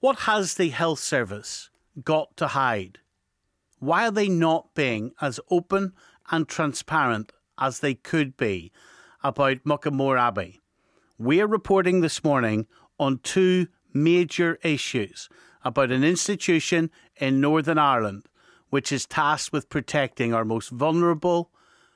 What has the health service got to hide? Why are they not being as open and transparent as they could be about Muckamore Abbey? We're reporting this morning on two major issues about an institution in Northern Ireland which is tasked with protecting our most vulnerable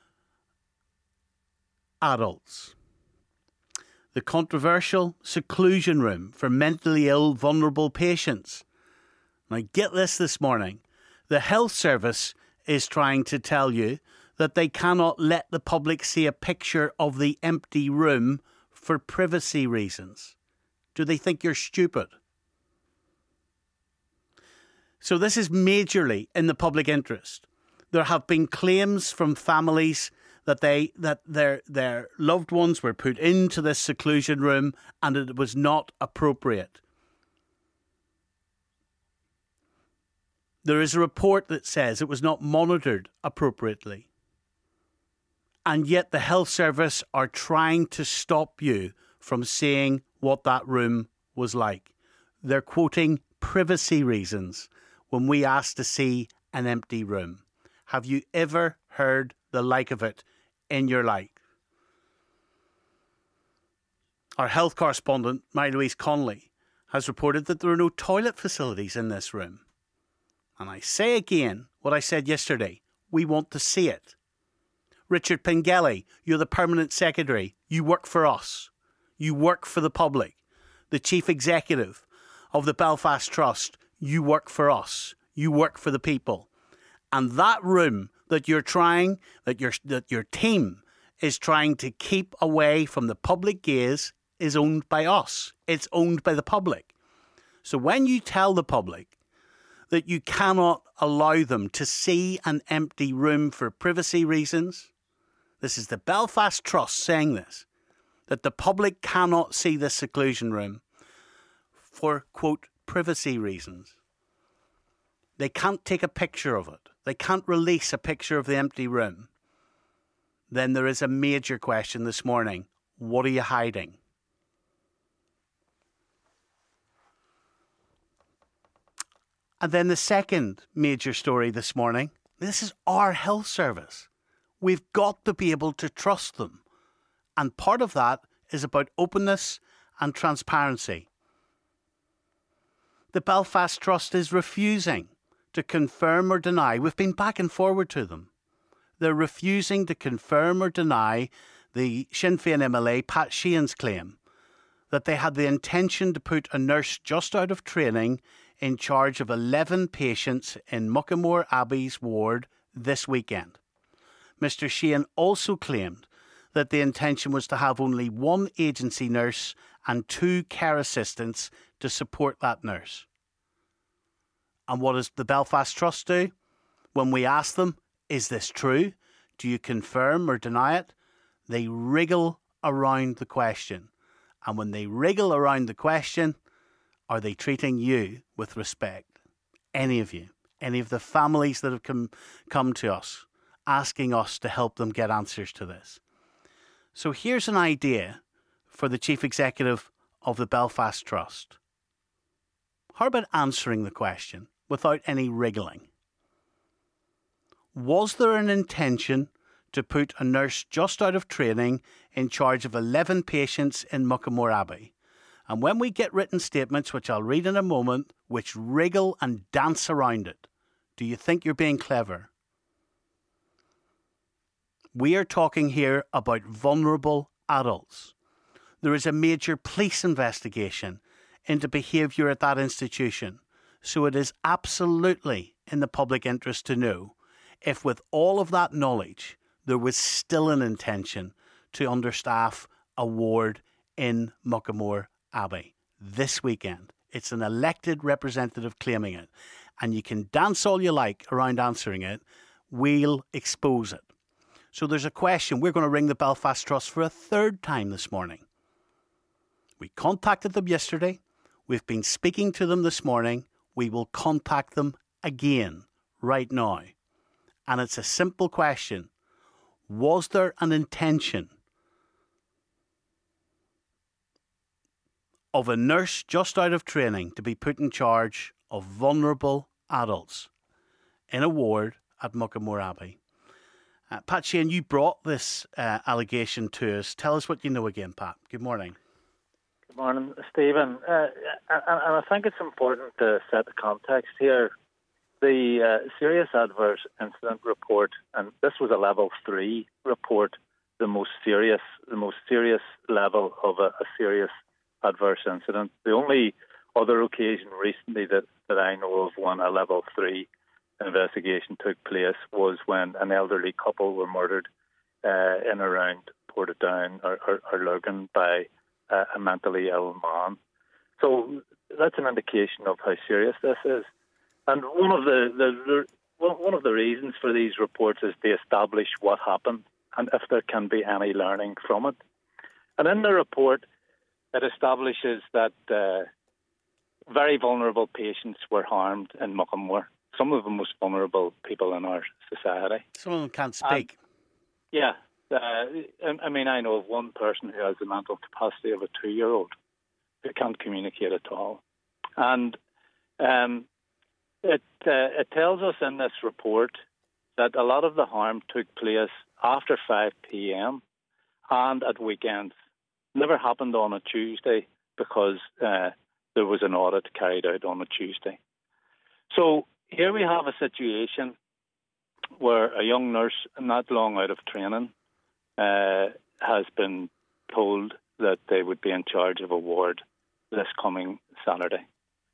adults. The controversial seclusion room for mentally ill, vulnerable patients. Now get this morning. The health service is trying to tell you that they cannot let the public see a picture of the empty room for privacy reasons. Do they think you're stupid? So this is majorly in the public interest. There have been claims from families that their loved ones were put into this seclusion room and it was not appropriate. There is a report that says it was not monitored appropriately. And yet the health service are trying to stop you from seeing what that room was like. They're quoting privacy reasons when we ask to see an empty room. Have you ever heard the like of it in your life? Our health correspondent, Mary-Louise Connolly, has reported that there are no toilet facilities in this room. And I say again what I said yesterday. We want to see it. Richard Pengelly, you're the permanent secretary. You work for us. You work for the public. The chief executive of the Belfast Trust, you work for us. You work for the people. And that room that you're trying, that your team is trying to keep away from the public gaze is owned by us. It's owned by the public. So when you tell the public that you cannot allow them to see an empty room for privacy reasons, this is the Belfast Trust saying this, that the public cannot see this seclusion room for, quote, privacy reasons. They can't take a picture of it. They can't release a picture of the empty room. Then there is a major question this morning. What are you hiding? And then the second major story this morning. This is our health service. We've got to be able to trust them. And part of that is about openness and transparency. The Belfast Trust is refusing to confirm or deny. We've been back and forward to them. They're refusing to confirm or deny the Sinn Féin MLA Pat Sheehan's claim that they had the intention to put a nurse just out of training in charge of 11 patients in Muckamore Abbey's ward this weekend. Mr. Sheehan also claimed that the intention was to have only one agency nurse and 2 care assistants to support that nurse. And what does the Belfast Trust do? When we ask them, is this true? Do you confirm or deny it? They wriggle around the question. And when they wriggle around the question, are they treating you with respect? Any of you, any of the families that have come to us, asking us to help them get answers to this. So here's an idea for the Chief Executive of the Belfast Trust. How about answering the question without any wriggling? Was there an intention to put a nurse just out of training in charge of 11 patients in Muckamore Abbey? And when we get written statements, which I'll read in a moment, which wriggle and dance around it, do you think you're being clever? We are talking here about vulnerable adults. There is a major police investigation into behaviour at that institution. So it is absolutely in the public interest to know if with all of that knowledge, there was still an intention to understaff a ward in Muckamore Abbey this weekend. It's an elected representative claiming it. And you can dance all you like around answering it. We'll expose it. So there's a question. We're going to ring the Belfast Trust for a third time this morning. We contacted them yesterday. We've been speaking to them this morning. We will contact them again right now. And it's a simple question. Was there an intention of a nurse just out of training to be put in charge of vulnerable adults in a ward at Muckamore Abbey. Pat Sheehan, you brought this allegation to us. Tell us what you know again, Pat. Good morning. Good morning, Stephen. And I think it's important to set the context here. The serious adverse incident report, and this was a level 3 report, the most serious level of a serious adverse incident. The only other occasion recently that I know of when a level 3 investigation took place was when an elderly couple were murdered in around Portadown or Lurgan by a mentally ill man. So that's an indication of how serious this is. And one of the reasons for these reports is to establish what happened and if there can be any learning from it. And in the report, it establishes that very vulnerable patients were harmed in Muckamore. Some of the most vulnerable people in our society. Some of them can't speak. I know of one person who has the mental capacity of a 2-year-old who can't communicate at all. And it tells us in this report that a lot of the harm took place after 5 p.m. and at weekends. Never happened on a Tuesday because there was an audit carried out on a Tuesday. So here we have a situation where a young nurse not long out of training has been told that they would be in charge of a ward this coming Saturday.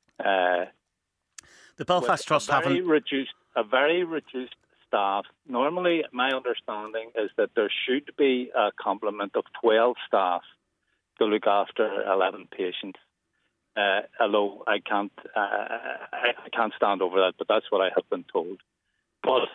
The Belfast Trust a very reduced staff. Normally, my understanding is that there should be a complement of 12 staff to look after 11 patients. Although I can't stand over that, but that's what I have been told. But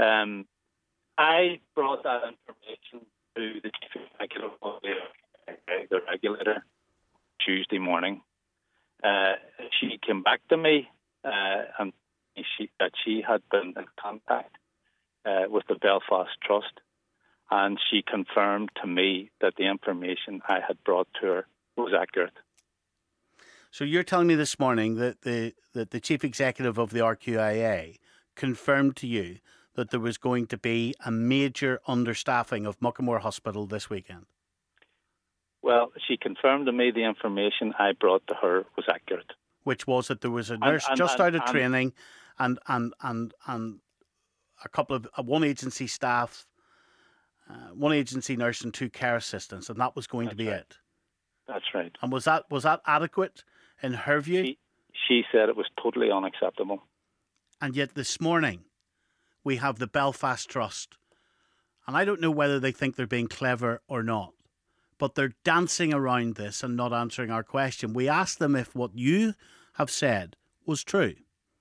I brought that information to the chief executive of the regulator Tuesday morning. She came back to me and she had been in contact with the Belfast Trust, and she confirmed to me that the information I had brought to her was accurate. So you're telling me this morning that the chief executive of the RQIA confirmed to you that there was going to be a major understaffing of Muckamore Hospital this weekend? Well, she confirmed to me the information I brought to her was accurate. Which was that there was a nurse out of training and a couple of one agency staff, one agency nurse and 2 care assistants, and that was going to be it. That's right. And was that adequate in her view? She said it was totally unacceptable. And yet this morning we have the Belfast Trust, and I don't know whether they think they're being clever or not, but they're dancing around this and not answering our question. We asked them if what you have said was true.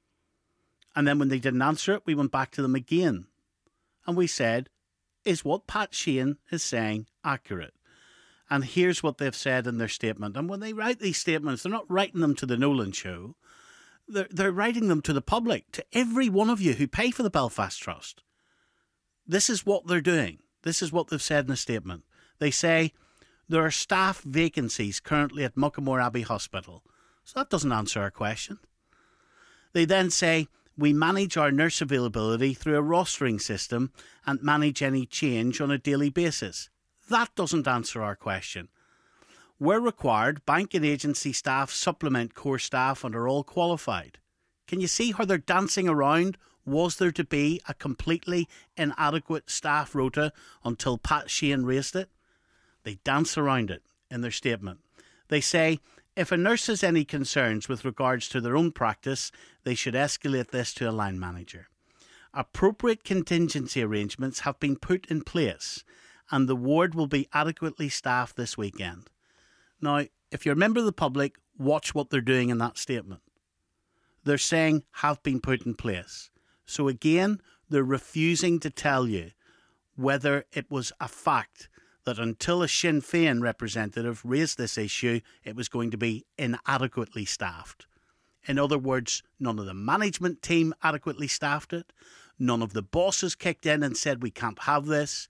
And then when they didn't answer it, we went back to them again. And we said, is what Pat Sheehan is saying accurate? And here's what they've said in their statement. And when they write these statements, they're not writing them to the Nolan Show. They're writing them to the public, to every one of you who pay for the Belfast Trust. This is what they're doing. This is what they've said in a statement. They say, there are staff vacancies currently at Muckamore Abbey Hospital. So that doesn't answer our question. They then say, we manage our nurse availability through a rostering system and manage any change on a daily basis. That doesn't answer our question. Where required, bank and agency staff supplement core staff and are all qualified. Can you see how they're dancing around? Was there to be a completely inadequate staff rota until Pat Sheehan raised it? They dance around it in their statement. They say, if a nurse has any concerns with regards to their own practice, they should escalate this to a line manager. Appropriate contingency arrangements have been put in place and the ward will be adequately staffed this weekend. Now, if you're a member of the public, watch what they're doing in that statement. They're saying have been put in place. So again, they're refusing to tell you whether it was a fact that until a Sinn Féin representative raised this issue, it was going to be inadequately staffed. In other words, none of the management team adequately staffed it. None of the bosses kicked in and said we can't have this.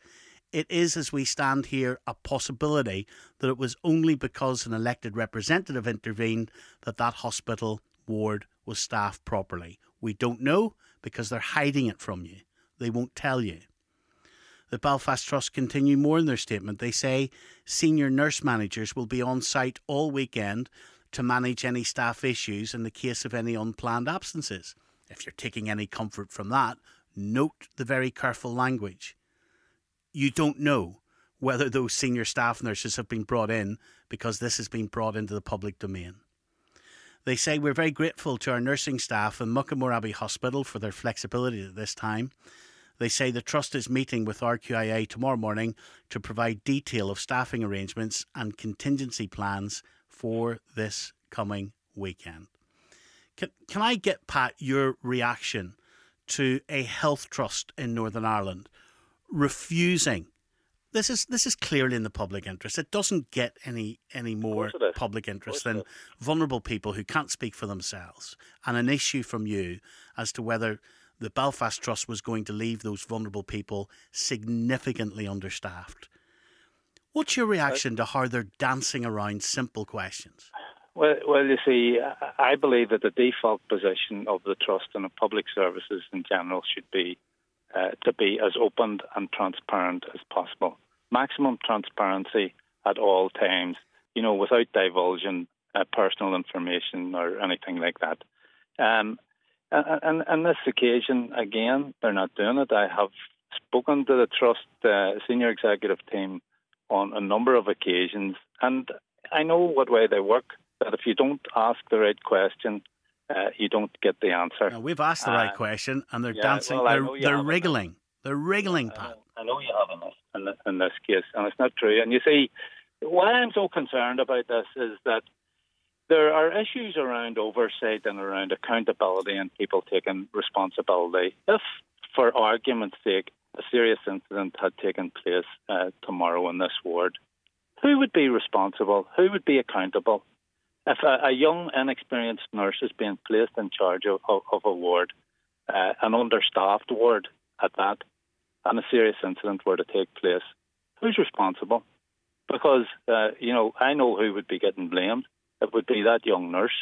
it is, as we stand here, a possibility that it was only because an elected representative intervened that that hospital ward was staffed properly. We don't know because they're hiding it from you. They won't tell you. The Belfast Trust continue more in their statement. They say senior nurse managers will be on site all weekend to manage any staff issues in the case of any unplanned absences. If you're taking any comfort from that, note the very careful language. You don't know whether those senior staff nurses have been brought in because this has been brought into the public domain. They say we're very grateful to our nursing staff in Muckamore Abbey Hospital for their flexibility at this time. They say the Trust is meeting with RQIA tomorrow morning to provide detail of staffing arrangements and contingency plans for this coming weekend. Can I get, Pat, your reaction to a health trust in Northern Ireland refusing? This is clearly in the public interest. It doesn't get any more public interest than vulnerable people who can't speak for themselves, and an issue from you as to whether the Belfast Trust was going to leave those vulnerable people significantly understaffed. What's your reaction to how they're dancing around simple questions? Well, you see, I believe that the default position of the Trust and of public services in general should be to be as open and transparent as possible. Maximum transparency at all times, without divulging personal information or anything like that. And on this occasion, again, they're not doing it. I have spoken to the Trust senior executive team on a number of occasions, and I know what way they work, that if you don't ask the right question, you don't get the answer. Now, we've asked the right question, and they're dancing. Well, they're wriggling. They're wriggling, Pat. I know you have in this case, and it's not true. And you see, why I'm so concerned about this is that there are issues around oversight and around accountability and people taking responsibility. If, for argument's sake, a serious incident had taken place tomorrow in this ward, who would be responsible? Who would be accountable? If a young, inexperienced nurse is being placed in charge of a ward, an understaffed ward at that, and a serious incident were to take place, who's responsible? Because, I know who would be getting blamed. It would be that young nurse.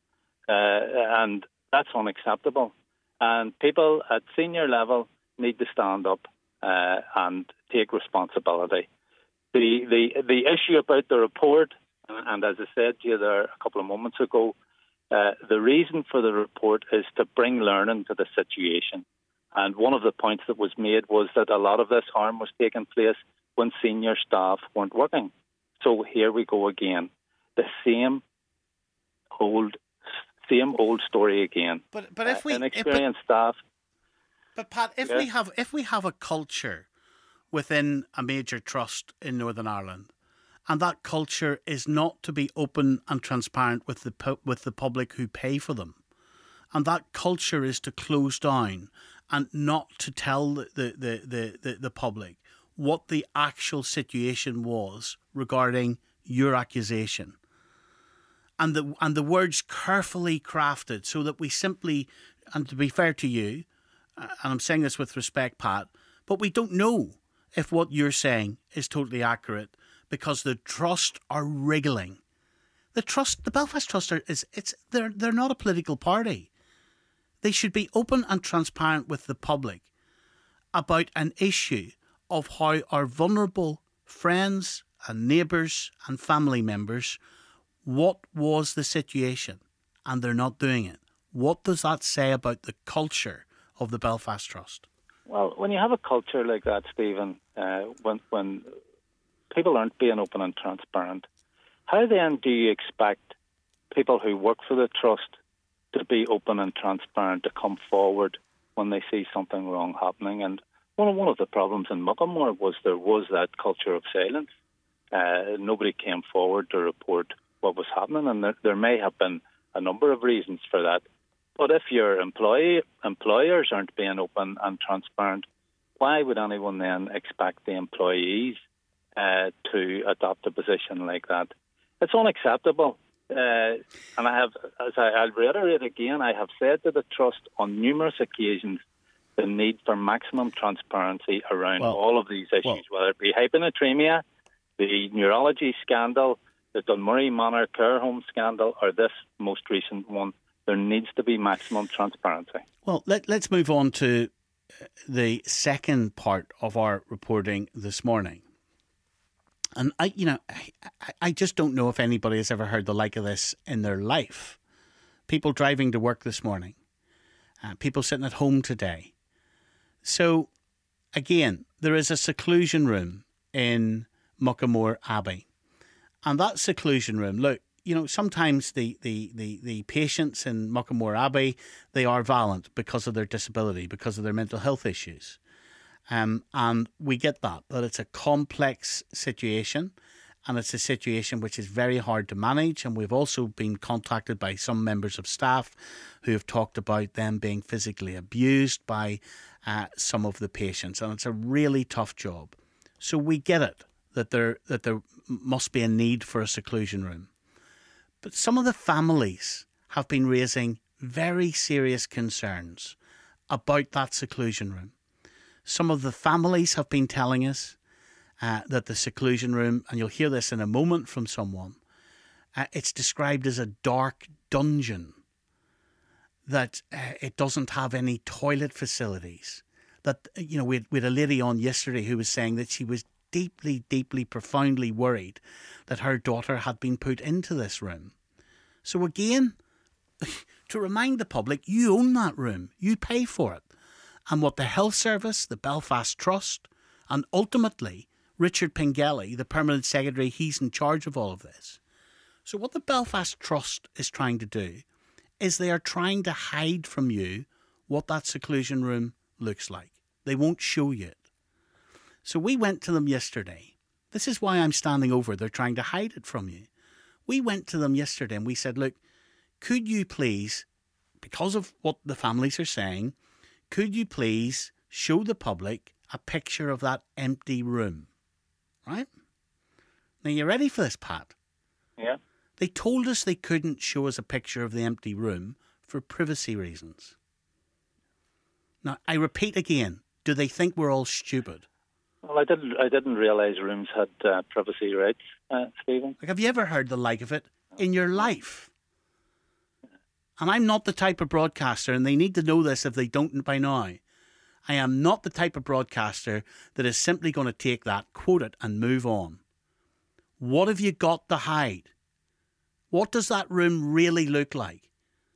And that's unacceptable. And people at senior level need to stand up and take responsibility. The issue about the report, and as I said to you there a couple of moments ago, the reason for the report is to bring learning to the situation. And one of the points that was made was that a lot of this harm was taking place when senior staff weren't working. So here we go again. The same old story again. But if we inexperienced staff. But Pat, if we have a culture within a major trust in Northern Ireland, and that culture is not to be open and transparent with the public who pay for them, and that culture is to close down and not to tell the public what the actual situation was regarding your accusation, and the words carefully crafted so that we simply, and to be fair to you, and I'm saying this with respect, Pat, but we don't know if what you're saying is totally accurate because the Trust are wriggling. The Belfast Trust they're not a political party. They should be open and transparent with the public about an issue of how our vulnerable friends and neighbours and family members, what was the situation? And they're not doing it. What does that say about the culture of the Belfast Trust? Well, when you have a culture like that, Stephen, when people aren't being open and transparent, how then do you expect people who work for the Trust to be open and transparent, to come forward when they see something wrong happening? And one of the problems in Muckamore was there was that culture of silence. Nobody came forward to report what was happening, and there may have been a number of reasons for that. But if your employers aren't being open and transparent, why would anyone then expect the employees to adopt a position like that? It's unacceptable. And I'll reiterate again, I have said to the Trust on numerous occasions the need for maximum transparency around all of these issues, whether it be hyponatremia, the neurology scandal, the Dunmurry Manor care home scandal, or this most recent one. There needs to be maximum transparency. Well, let's move on to the second part of our reporting this morning. And I just don't know if anybody has ever heard the like of this in their life. People driving to work this morning, people sitting at home today. So, again, there is a seclusion room in Muckamore Abbey. And that seclusion room, look, sometimes the patients in Muckamore Abbey, they are violent because of their disability, because of their mental health issues. And we get that it's a complex situation, and it's a situation which is very hard to manage. And we've also been contacted by some members of staff who have talked about them being physically abused by some of the patients. And it's a really tough job. So we get it, that there must be a need for a seclusion room. But some of the families have been raising very serious concerns about that seclusion room. Some of the families have been telling us that the seclusion room, and you'll hear this in a moment from someone, it's described as a dark dungeon, that it doesn't have any toilet facilities. That, we had a lady on yesterday who was saying that she was deeply, deeply, profoundly worried that her daughter had been put into this room. So again, to remind the public, you own that room. You pay for it. And what the Health Service, the Belfast Trust, and ultimately Richard Pengelly, the Permanent Secretary, he's in charge of all of this. So what the Belfast Trust is trying to do is they are trying to hide from you what that seclusion room looks like. They won't show you it. So we went to them yesterday. This is why I'm standing over. They're trying to hide it from you. We went to them yesterday and we said, look, could you please, because of what the families are saying, could you please show the public a picture of that empty room? Right? Now, you ready for this, Pat? Yeah. They told us they couldn't show us a picture of the empty room for privacy reasons. Now, I repeat again, do they think we're all stupid? Well, I didn't realise rooms had privacy rights, Stephen. Like, have you ever heard the like of it in your life? And I'm not the type of broadcaster, and they need to know this if they don't by now. I am not the type of broadcaster that is simply going to take that, quote it, and move on. What have you got to hide? What does that room really look like?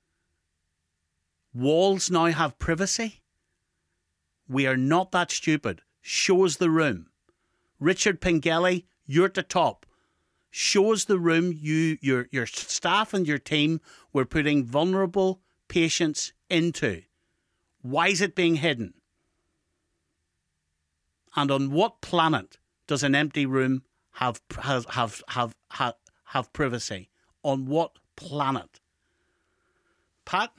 Walls now have privacy? We are not that stupid. Show us the room. Richard Pengelly, you're at the top. Show us the room your staff and your team were putting vulnerable patients into. Why is it being hidden? And on what planet does an empty room have privacy? On what planet? Pat?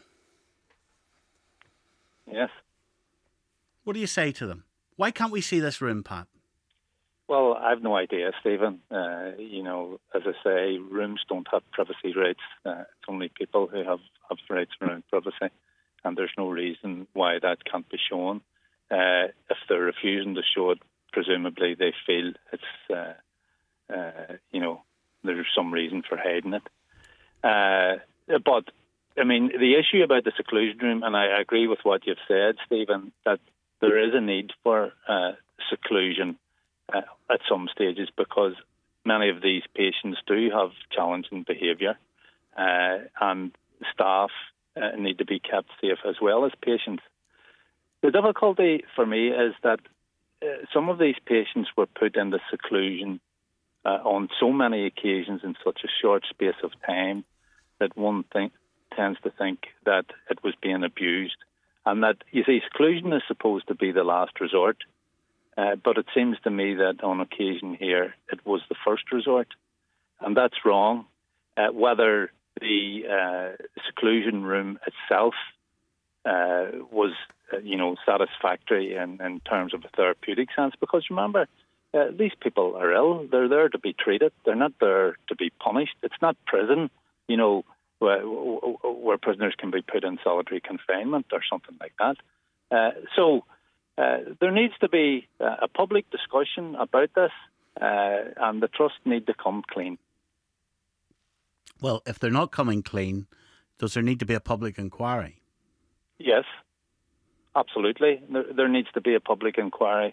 Yes. What do you say to them? Why can't we see this room, Pat? Well, I've no idea, Stephen. As I say, rooms don't have privacy rights. It's only people who have rights around privacy, and there's no reason why that can't be shown. If they're refusing to show it, presumably they feel it's, there's some reason for hiding it. But, I mean, the issue about the seclusion room, and I agree with what you've said, Stephen, that there is a need for seclusion at some stages because many of these patients do have challenging behaviour and staff need to be kept safe as well as patients. The difficulty for me is that some of these patients were put into seclusion on so many occasions in such a short space of time that one tends to think that it was being abused. And that, you see, seclusion is supposed to be the last resort, but it seems to me that on occasion here it was the first resort, and that's wrong. Whether the seclusion room itself was, satisfactory in terms of a therapeutic sense, because remember, these people are ill. They're there to be treated. They're not there to be punished. It's not prison, where prisoners can be put in solitary confinement or something like that. So there needs to be a public discussion about this, and the trust need to come clean. Well, if they're not coming clean, does there need to be a public inquiry? Yes, absolutely. There needs to be a public inquiry.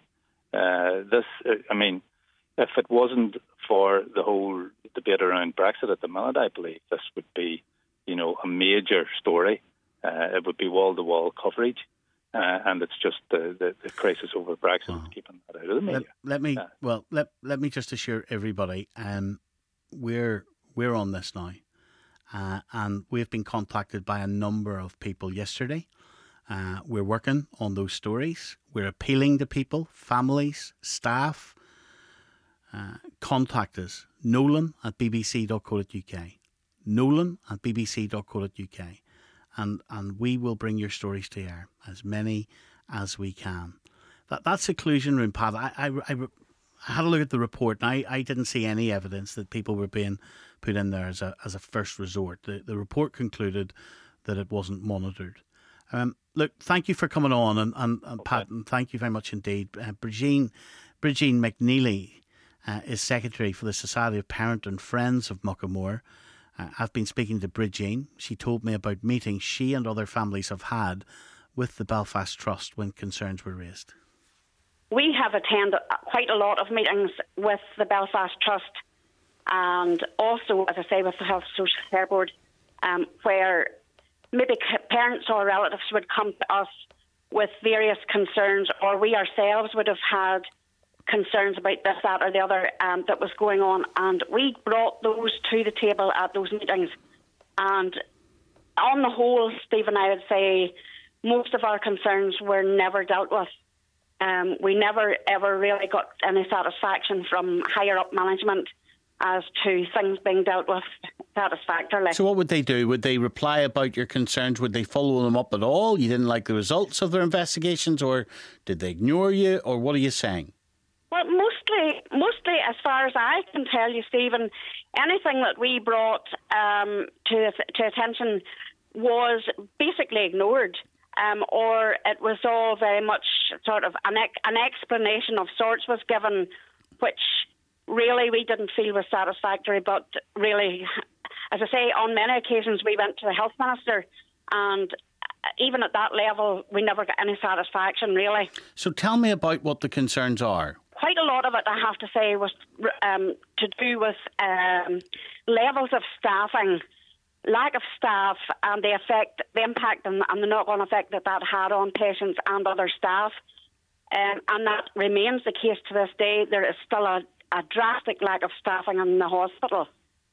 If it wasn't for the whole debate around Brexit at the minute, I believe this would be, a major story. It would be wall-to-wall coverage, and it's just the crisis over Brexit that's keeping that out of the media. Let me just assure everybody, we're on this now, and we've been contacted by a number of people yesterday. We're working on those stories. We're appealing to people, families, staff. Contact us, nolan@bbc.co.uk, nolan@bbc.co.uk, and we will bring your stories to air, as many as we can. That seclusion room, Pat, I had a look at the report, and I didn't see any evidence that people were being put in there as a first resort. The report concluded that it wasn't monitored. Look, thank you for coming on, and okay. Pat, and thank you very much indeed. Bridgeen McNeely is Secretary for the Society of Parent and Friends of Muckamore. I've been speaking to Bridgeen. She told me about meetings she and other families have had with the Belfast Trust when concerns were raised. We have attended quite a lot of meetings with the Belfast Trust, and also, as I say, with the Health Social Care Board, where maybe parents or relatives would come to us with various concerns, or we ourselves would have had concerns about this, that or the other that was going on, and we brought those to the table at those meetings. And on the whole, Stephen, I would say most of our concerns were never dealt with. We never ever really got any satisfaction from higher up management as to things being dealt with satisfactorily. So what would they do? Would they reply about your concerns? Would they follow them up at all? You didn't like the results of their investigations, or did they ignore you, or what are you saying? Well, mostly, as far as I can tell you, Stephen, anything that we brought to attention was basically ignored, or it was all very much sort of an explanation of sorts was given, which really we didn't feel was satisfactory. But really, as I say, on many occasions we went to the Health Minister, and even at that level, we never got any satisfaction, really. So tell me about what the concerns are. Quite a lot of it, I have to say, was to do with levels of staffing, lack of staff, and the impact and the knock-on effect that had on patients and other staff. And that remains the case to this day. There is still a drastic lack of staffing in the hospital.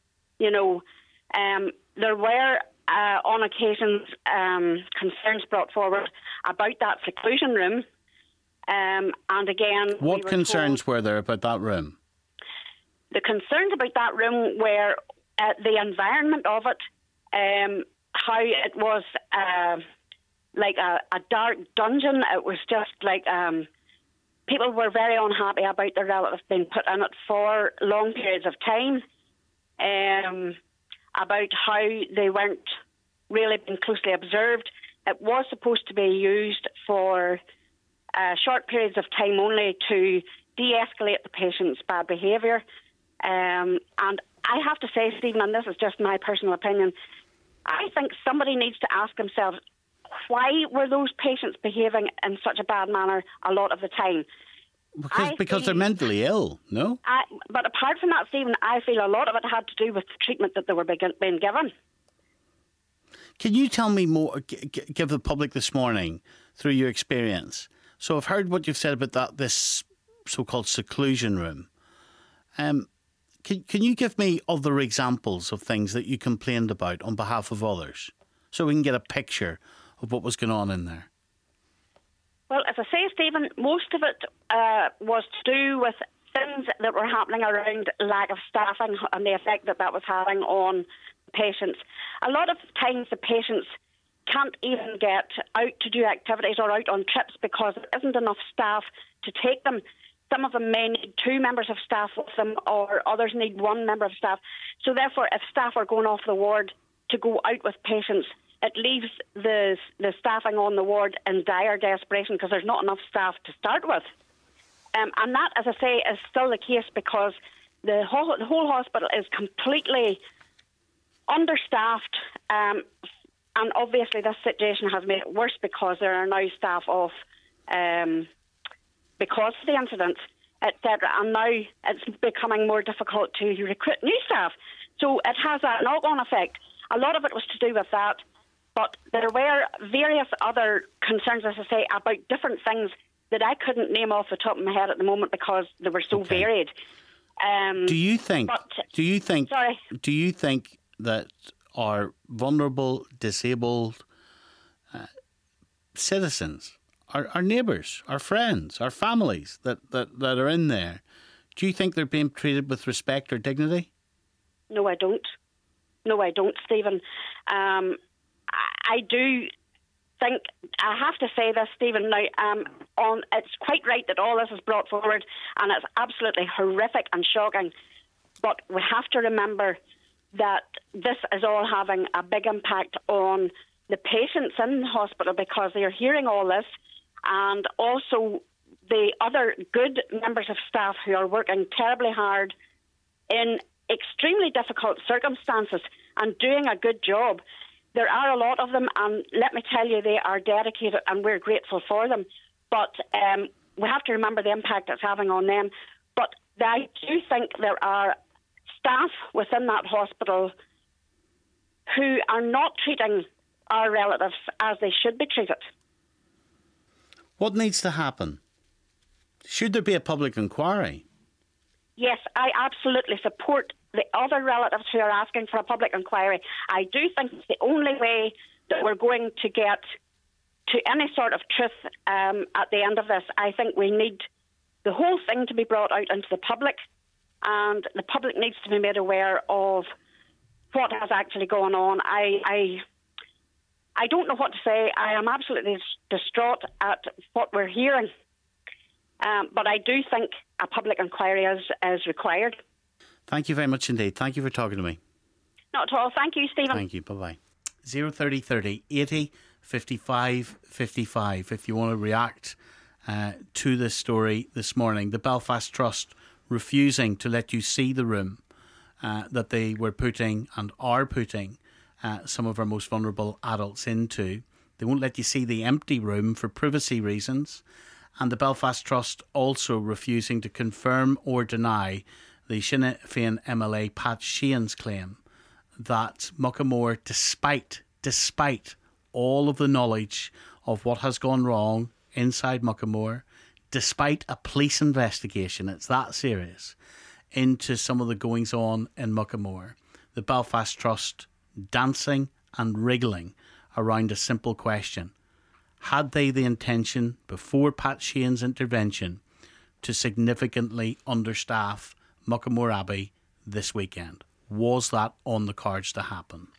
There were, on occasions, concerns brought forward about that seclusion room. And again, what concerns were there about that room? The concerns about that room were the environment of it, how it was like a dark dungeon. It was just like people were very unhappy about their relatives being put in it for long periods of time, about how they weren't really being closely observed. It was supposed to be used for short periods of time only to de-escalate the patient's bad behaviour. And I have to say, Stephen, and this is just my personal opinion, I think somebody needs to ask themselves, why were those patients behaving in such a bad manner a lot of the time? Because they're mentally ill, no? But apart from that, Stephen, I feel a lot of it had to do with the treatment that they were being given. Can you tell me more, give the public this morning, through your experience? So I've heard what you've said about this so-called seclusion room. Can you give me other examples of things that you complained about on behalf of others, so we can get a picture of what was going on in there? Well, as I say, Stephen, most of it was to do with things that were happening around lack of staffing and the effect that was having on patients. A lot of times the patients can't even get out to do activities or out on trips because there isn't enough staff to take them. Some of them may need 2 members of staff with them, or others need 1 member of staff. So therefore, if staff are going off the ward to go out with patients, it leaves the staffing on the ward in dire desperation because there's not enough staff to start with. And that, as I say, is still the case because the whole hospital is completely understaffed. And obviously this situation has made it worse because there are now staff off because of the incident, etc. And now it's becoming more difficult to recruit new staff. So it has a knock-on effect. A lot of it was to do with that. But there were various other concerns, as I say, about different things that I couldn't name off the top of my head at the moment because they were so varied. Do you think that our vulnerable, disabled citizens, our neighbours, our friends, our families that are in there, do you think they're being treated with respect or dignity? No, I don't. No, I don't, Stephen. I do think, I have to say this, Stephen, now, it's quite right that all this is brought forward and it's absolutely horrific and shocking, but we have to remember that this is all having a big impact on the patients in the hospital because they're hearing all this, and also the other good members of staff who are working terribly hard in extremely difficult circumstances and doing a good job. There are a lot of them, and let me tell you, they are dedicated and we're grateful for them. But we have to remember the impact it's having on them. But I do think there are staff within that hospital who are not treating our relatives as they should be treated. What needs to happen? Should there be a public inquiry? Yes, I absolutely support the other relatives who are asking for a public inquiry. I do think it's the only way that we're going to get to any sort of truth at the end of this. I think we need the whole thing to be brought out into the public, and the public needs to be made aware of what has actually gone on. I don't know what to say. I am absolutely distraught at what we're hearing. But I do think a public inquiry is required. Thank you very much indeed. Thank you for talking to me. Not at all. Thank you, Stephen. Thank you. Bye-bye. 03030 80 55 55 if you want to react to this story this morning. The Belfast Trust refusing to let you see the room that they were putting and are putting some of our most vulnerable adults into. They won't let you see the empty room for privacy reasons. And the Belfast Trust also refusing to confirm or deny the Sinn Féin MLA Pat Sheehan's claim that Muckamore, despite all of the knowledge of what has gone wrong inside Muckamore, despite a police investigation, it's that serious, into some of the goings on in Muckamore, the Belfast Trust dancing and wriggling around a simple question. Had they the intention, before Pat Sheehan's intervention, to significantly understaff Muckamore Abbey this weekend? Was that on the cards to happen?